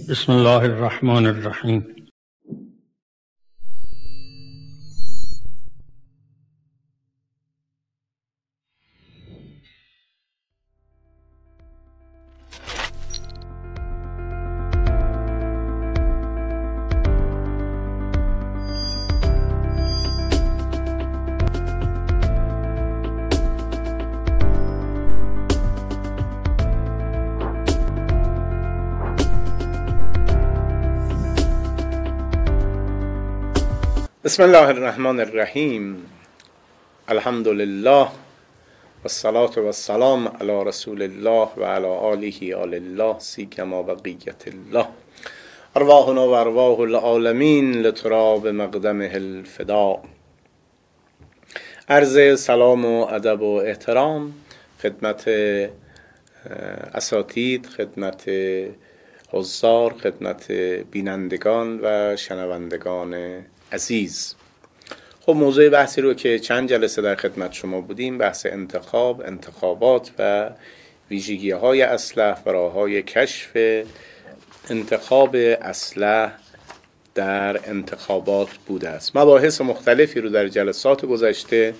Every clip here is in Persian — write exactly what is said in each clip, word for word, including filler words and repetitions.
بسم الله الرحمن الرحیم. بسم الله الرحمن الرحیم. الحمد لله والصلاة والسلام علی رسول الله و علی آله آل الله سیما بقیت الله. ارواحنا و ارواح العالمین لتراب مقدمه الفدا. عرض سلام و ادب و احترام خدمت اساتید، خدمت حضار، خدمت بینندگان و شنوندگان عزیز. خب موضوع بحثی رو که چند جلسه در خدمت شما بودیم، بحث انتخاب، انتخابات و ویژگی های اصلح و راه‌های کشف انتخاب اصلح در انتخابات بوده است. مباحث مختلفی رو در جلسات گذشته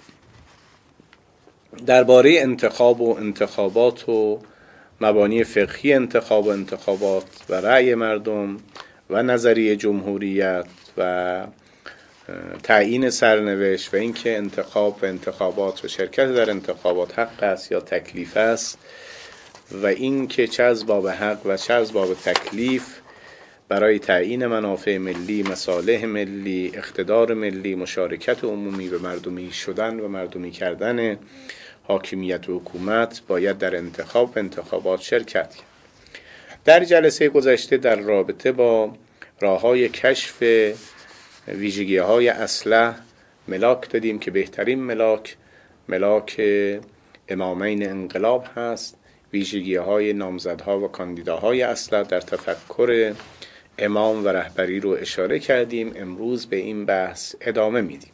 درباره انتخاب و انتخابات و مبانی فقهی انتخاب و انتخابات و رأی مردم و نظریه جمهوریت و تعیین سرنوشت و اینکه انتخاب و انتخابات و شرکت در انتخابات حق است یا تکلیف است و اینکه چه از باب حق و چه از باب تکلیف برای تعیین منافع ملی، مصالح ملی، اقتدار ملی، مشارکت عمومی به مردمی شدن و مردمی کردن حاکمیت و حکومت باید در انتخاب و انتخابات شرکت کرد. در جلسه گذشته در رابطه با راه‌های کشف ویژگی‌های اصلح ملاک دادیم که بهترین ملاک ملاک امامین انقلاب هست. ویژگی‌های نامزدها و کاندیداهای اصلح در تفکر امام و رهبری رو اشاره کردیم. امروز به این بحث ادامه میدیم.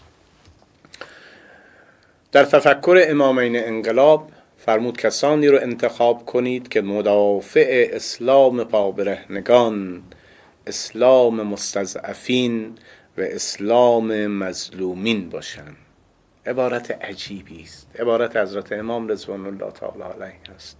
در تفکر امامین انقلاب فرمود کسانی رو انتخاب کنید که مدافع اسلام پابرهنگان، اسلام مستضعفین و اسلام مظلومین باشند. عبارت عجیبی است. عبارت حضرت امام رضوان الله تعالی علیه است.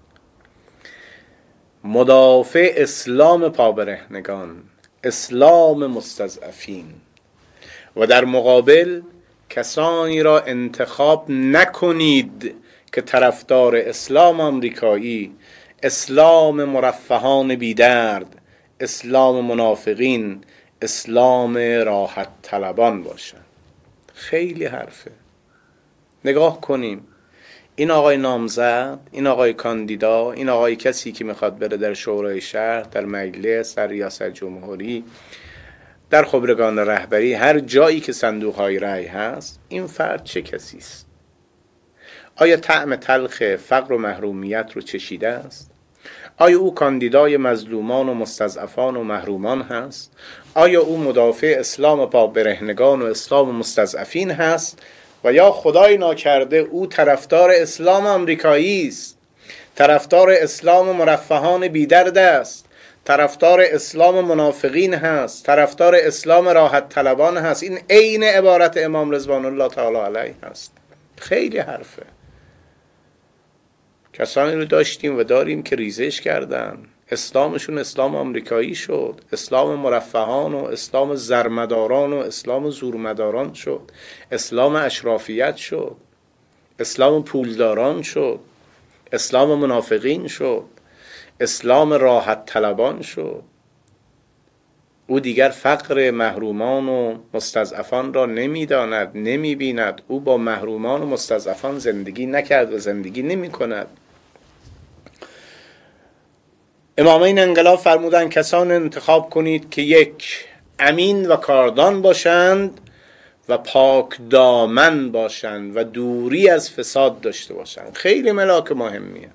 مدافع اسلام پابرهنگان، اسلام مستضعفین، و در مقابل کسانی را انتخاب نکنید که طرفدار اسلام آمریکایی، اسلام مرفهان بیدرد، اسلام منافقین، اسلام راحت طلبان باشن. خیلی حرفه. نگاه کنیم این آقای نامزد، این آقای کاندیدا، این آقای کسی که میخواد بره در شورای شهر، در مجلس، در ریاست جمهوری، در خبرگان رهبری، هر جایی که صندوق‌های رأی هست، این فرد چه کسی است؟ آیا طعم تلخ فقر و محرومیت رو چشیده است؟ آیا او کاندیدای مظلومان و مستضعفان و محرومان هست؟ آیا او مدافع اسلام پابرهنگان و اسلام مستضعفین هست؟ و یا خدای ناکرده او طرفدار اسلام آمریکایی است، طرفدار اسلام مرفهان بیدرد است، طرفدار اسلام منافقین هست، طرفدار اسلام راحت طلبان هست؟ این عین عبارت امام رضوان الله تعالی علیه هست. خیلی حرفه. کسانی رو داشتیم و داریم که ریزش کردن، اسلامشون اسلام آمریکایی شد، اسلام مرفهان و اسلام زرمداران و اسلام زورمداران شد، اسلام اشرافیت شد، اسلام پولداران شد، اسلام منافقین شد، اسلام راحت طلبان شد. او دیگر فقر محرومان و مستضعفان را نمیداند، نمیبیند. او با محرومان و مستضعفان زندگی نکرد و زندگی نمی کند. امامین انقلاب فرمودن کسان انتخاب کنید که یک، امین و کاردان باشند و پاک دامن باشند و دوری از فساد داشته باشند. خیلی ملاک مهمیه.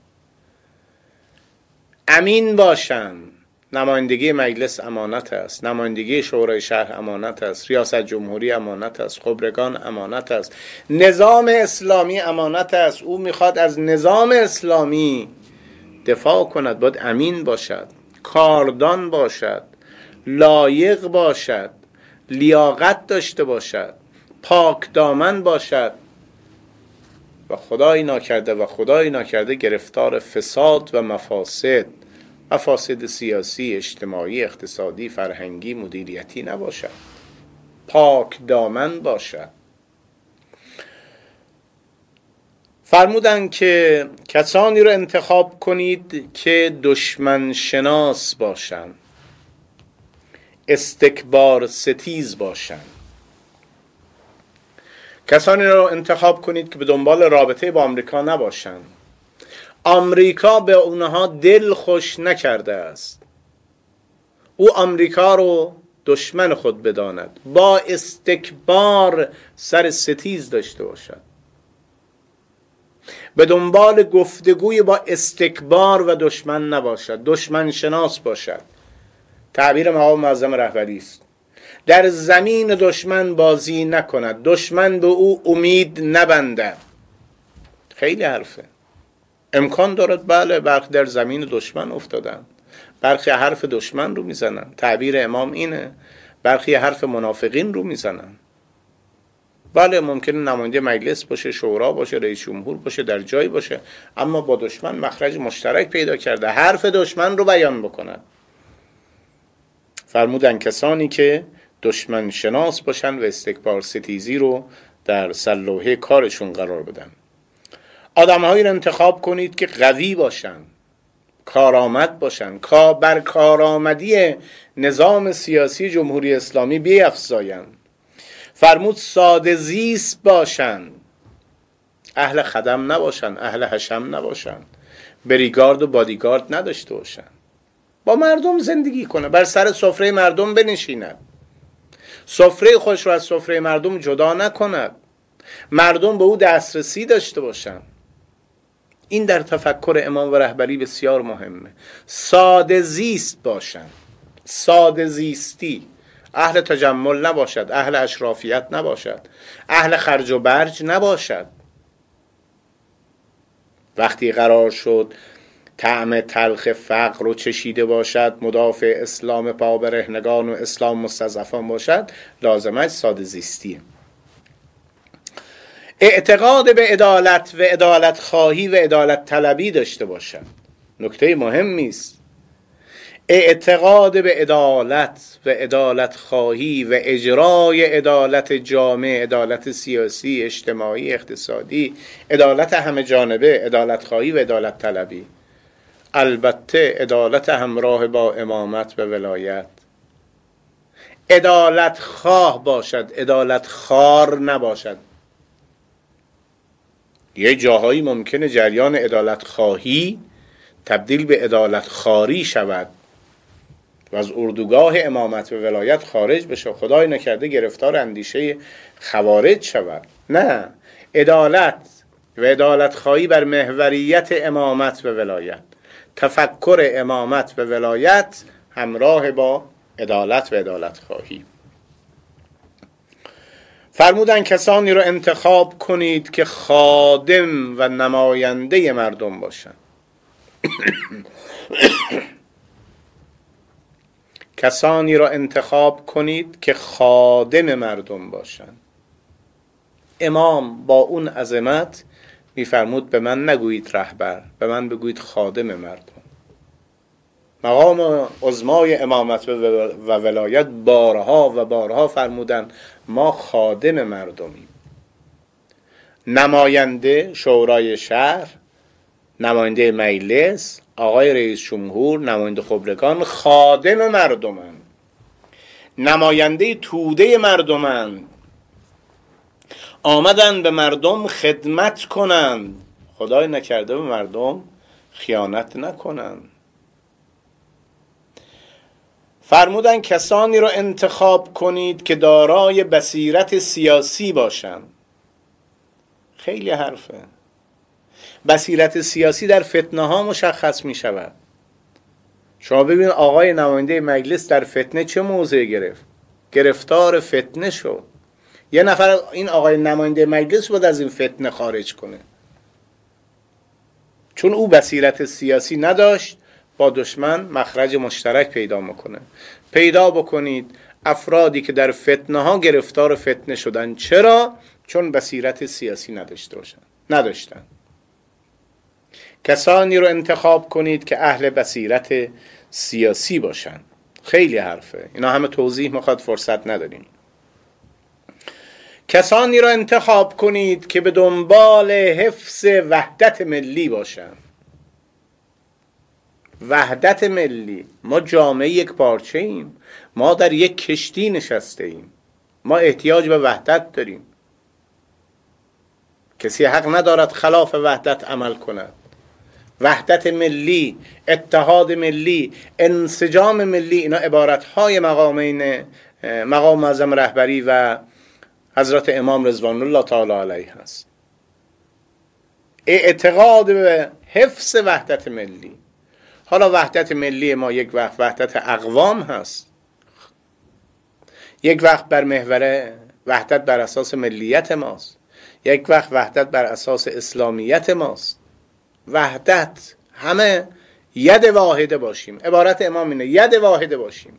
امین باشند. نمایندگی مجلس امانت است، نمایندگی شورای شهر امانت است، ریاست جمهوری امانت است، خبرگان امانت است، نظام اسلامی امانت است. او میخواد از نظام اسلامی دفاع کند، باید امین باشد. کاردان باشد، لایق باشد، لیاقت داشته باشد، پاک دامن باشد و خدای ناکرده و خدای ناکرده گرفتار فساد و مفاسد مفاسد سیاسی، اجتماعی، اقتصادی، فرهنگی، مدیریتی نباشد، پاک دامن باشد. فرمودن که کسانی رو انتخاب کنید که دشمن شناس باشند، استکبار ستیز باشند. کسانی رو انتخاب کنید که به دنبال رابطه با آمریکا نباشند. آمریکا به اونها دل خوش نکرده است. او آمریکا رو دشمن خود بداند، با استکبار سر ستیز داشته باشد، به دنبال گفتگوی با استکبار و دشمن نباشد، دشمن شناس باشد. تعبیر مقام معظم رهبری است. در زمین دشمن بازی نکند، دشمن به او امید نبندد. خیلی حرفه. امکان دارد بله برخی در زمین دشمن افتادن، برخی حرف دشمن رو میزنن، تعبیر امام اینه، برخی حرف منافقین رو میزنن. بله ممکنه نماینده مجلس باشه، شورا باشه، رئیس جمهور باشه، در جایی باشه، اما با دشمن مخرج مشترک پیدا کرده، حرف دشمن رو بیان بکنن. فرمودن کسانی که دشمن شناس باشن و استکبار ستیزی رو در سلوحه کارشون قرار بدن. آدم‌هایی رو انتخاب کنید که قوی باشن، کارآمد باشن، کا بر کارآمدی نظام سیاسی جمهوری اسلامی بیفزایند. فرمود ساده زیست باشن، اهل خدم نباشن، اهل حشم نباشن، بریگارد و بادیگارد نداشته باشن، با مردم زندگی کنه، بر سر سفره مردم بنشیند، سفره خودش رو از سفره مردم جدا نکند، مردم به او دسترسی داشته باشن. این در تفکر امام و رهبری بسیار مهمه. ساده زیست باشن، ساده زیستی، اهل تجمل نباشد، اهل اشرافیت نباشد، اهل خرج و برج نباشد. وقتی قرار شد طعم تلخ فقر رو چشیده باشد، مدافع اسلام پابرهنگان و اسلام مستضعفان باشد، لازمش ساده زیستیه. اعتقاد به عدالت و عدالت خواهی و عدالت طلبی داشته باشد. نکته مهمی است. اعتقاد به عدالت و عدالت خواهی و اجرای عدالت جامع، عدالت سیاسی، اجتماعی، اقتصادی، عدالت همه جانبه، عدالت خواهی و عدالت طلبی. البته عدالت همراه با امامت و ولایت. عدالت خواه باشد، عدالت خار نباشد. یه جاهایی ممکنه جریان عدالت خواهی تبدیل به عدالت خاری شود و از اردوگاه امامت و ولایت خارج بشه، خدای نکرده گرفتار اندیشه خوارج شود. نه، عدالت و عدالت خواهی بر محوریت امامت و ولایت، تفکر امامت و ولایت همراه با عدالت و عدالت خواهی. فرمودن کسانی رو انتخاب کنید که خادم و نماینده مردم باشند. کسانی را انتخاب کنید که خادم مردم باشند. امام با اون عظمت میفرمود به من نگویید رهبر، به من بگویید خادم مردم. مقام عظمای امامت و ولایت بارها و بارها فرمودن ما خادم مردمیم. نماینده شورای شهر، نماینده مجلس، آقای رئیس جمهور، نماینده خبرگان خادم مردمن، نماینده توده مردمن، آمدن به مردم خدمت کنند، خدای نکرده به مردم خیانت نکنند. فرمودن کسانی رو انتخاب کنید که دارای بصیرت سیاسی باشند. خیلی حرفه. بصیرت سیاسی در فتنه ها مشخص می شود. شما ببین آقای نماینده مجلس در فتنه چه موضع گرفت؟ گرفتار فتنه شد. یه نفر این آقای نماینده مجلس بود از این فتنه خارج کنه، چون او بصیرت سیاسی نداشت، با دشمن مخرج مشترک پیدا میکنه. پیدا بکنید افرادی که در فتنه ها گرفتار فتنه شدن. چرا؟ چون بصیرت سیاسی نداشته باشن نداشتن. کسانی رو انتخاب کنید که اهل بصیرت سیاسی باشن. خیلی حرفه، اینا همه توضیح میخواد، فرصت نداریم. کسانی رو انتخاب کنید که به دنبال حفظ وحدت ملی باشن. وحدت ملی، ما جامعه یک پارچه ایم، ما در یک کشتی نشسته ایم، ما احتیاج به وحدت داریم. کسی حق ندارد خلاف وحدت عمل کند. وحدت ملی، اتحاد ملی، انسجام ملی، اینا عبارتهای مقامین مقام معظم رهبری و حضرت امام رضوان الله تعالی علیه هست. اعتقاد به حفظ وحدت ملی. حالا وحدت ملی ما یک وقت وحدت اقوام هست، یک وقت بر محور وحدت بر اساس ملیت ماست، یک وقت وحدت بر اساس اسلامیت ماست. وحدت همه ید واحده باشیم. عبارت امام اینه، ید واحده باشیم.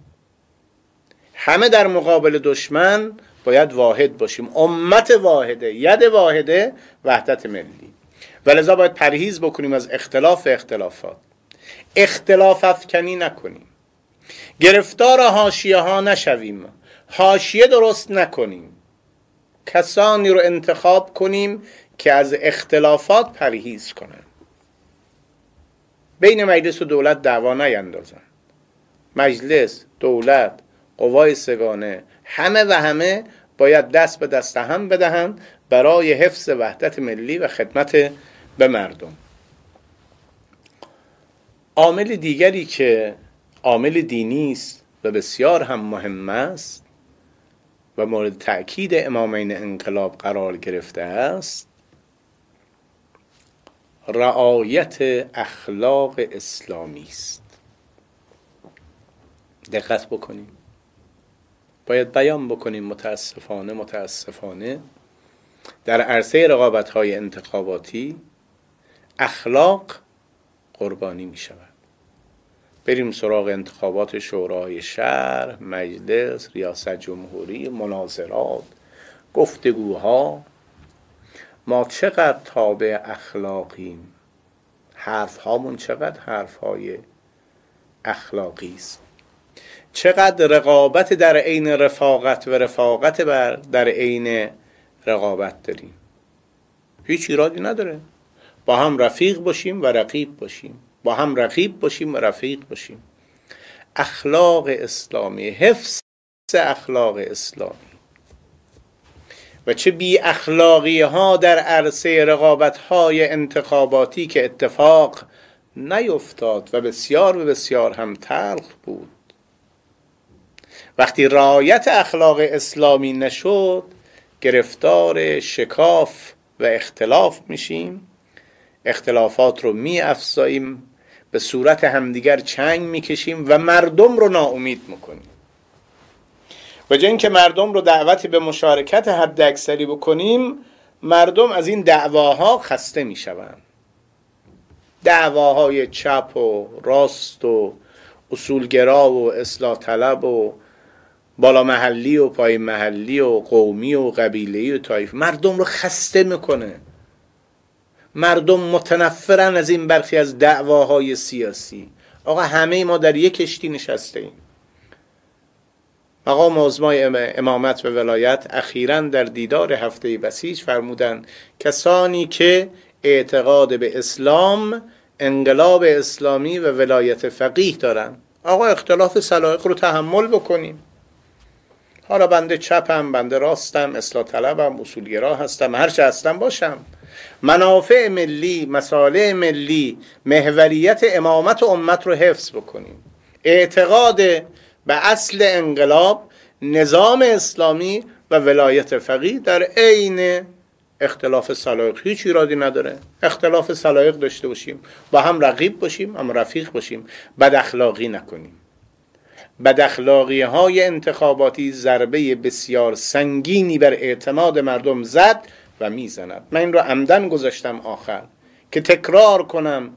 همه در مقابل دشمن باید واحد باشیم. امت واحده، ید واحده، وحدت ملی. ولذا باید پرهیز بکنیم از اختلاف اختلافات. اختلاف افکنی نکنیم. گرفتار حاشیه ها نشویم. حاشیه درست نکنیم. کسانی رو انتخاب کنیم که از اختلافات پرهیز کنن. بین مجلس و دولت دعوا نیندازن. مجلس، دولت، قوای سگانه، همه و همه باید دست به دست هم بدهند برای حفظ وحدت ملی و خدمت به مردم. عامل دیگری که عامل دینی است و بسیار هم مهم است و مورد تأکید امامین انقلاب قرار گرفته است، رعایت اخلاق اسلامی است. دقت بکنیم. باید بیان بکنیم متاسفانه متاسفانه در عرصه رقابت‌های انتخاباتی اخلاق قربانی می شود. بریم سراغ انتخابات شورای شهر، مجلس، ریاست جمهوری، مناظرات، گفتگوها. ما چقدر تابع اخلاقیم؟ حرف هامون چقدر حرف های اخلاقی است؟ چقدر رقابت در عین رفاقت و رفاقت بر در عین رقابت داریم؟ هیچ ایرادی نداره. با هم رفیق باشیم و رقیب باشیم، با هم رقیب باشیم و رفیق باشیم. اخلاق اسلامی، حفظ اخلاق اسلامی. و چه بی اخلاقی ها در عرصه رقابت های انتخاباتی که اتفاق نیفتاد و بسیار و بسیار هم تلخ بود. وقتی رعایت اخلاق اسلامی نشد، گرفتار شکاف و اختلاف میشیم، اختلافات رو می افزاییم، به صورت همدیگر چنگ میکشیم و مردم رو ناامید میکنیم. و جای اینکه مردم رو دعوتی به مشارکت حد اکثری بکنیم، مردم از این دعواها خسته میشوند. دعواهای چپ و راست و اصولگرا و اصلاح طلب و بالا محلی و پای محلی و قومی و قبیله‌ای و طایفه مردم رو خسته میکنه. مردم متنفرن از این برخی از دعواهای سیاسی. آقا همه ما در یک کشتی نشسته ایم. مقام عظمای امامت و ولایت اخیراً در دیدار هفته بسیج فرمودند کسانی که اعتقاد به اسلام، انقلاب اسلامی و ولایت فقیه دارن، آقا اختلاف سلایق رو تحمل بکنیم. حالا بنده چپم، بنده راستم، اصلاح طلبم، اصولگرا هستم، هر چه هستم باشم. منافع ملی، مصالح ملی، محوریت امامت و امت رو حفظ بکنیم. اعتقاد به اصل انقلاب، نظام اسلامی و ولایت فقیه در عین اختلاف سلایق هیچ ایرادی نداره. اختلاف سلایق داشته باشیم، با هم رقیب باشیم، هم رفیق باشیم، بد اخلاقی نکنیم. بد اخلاقی های انتخاباتی ضربه بسیار سنگینی بر اعتماد مردم زد و میزند. من این رو عمدن گذاشتم آخر که تکرار کنم.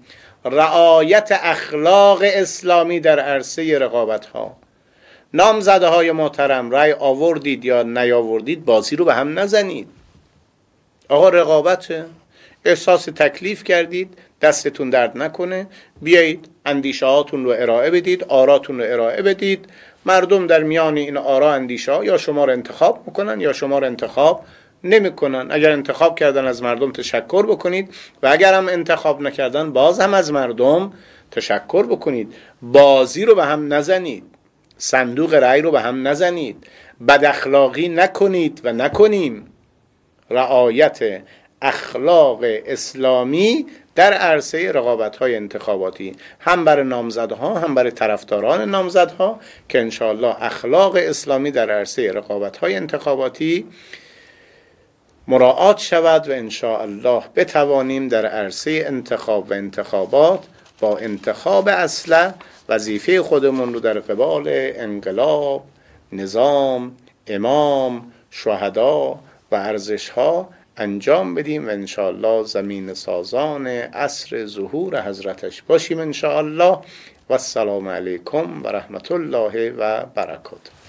رعایت اخلاق اسلامی در عرصه رقابت ها. نامزده های محترم، رأی آوردید یا نیاوردید، بازی رو به هم نزنید. آقا رقابته، احساس تکلیف کردید، دستتون درد نکنه، بیایید اندیشه هاتون رو ارائه بدید، آراتون رو ارائه بدید. مردم در میان این آرا اندیشه ها یا شما رو انتخاب میکنن یا شما رو انتخاب نمیکنن. اگر انتخاب کردن از مردم تشکر بکنید و اگر هم انتخاب نکردن باز هم از مردم تشکر بکنید. بازی رو به هم نزنید، صندوق رأی رو به هم نزنید، بد اخلاقی نکنید و نکنیم. رعایت اخلاق اسلامی در عرصه رقابت‌های انتخاباتی، هم برای نامزدها هم برای طرفداران نامزدها، که انشاءالله اخلاق اسلامی در عرصه رقابت‌های انتخاباتی مراعات شود و انشاءالله بتوانیم در عرصه انتخاب و انتخابات با انتخاب اسلحه وظیفه خودمون رو در قبال انقلاب، نظام، امام، شهدا و ارزش‌ها انجام بدیم و انشاءالله زمین سازان عصر ظهور حضرتش باشیم انشاءالله. و السلام علیکم و رحمت الله و برکاته.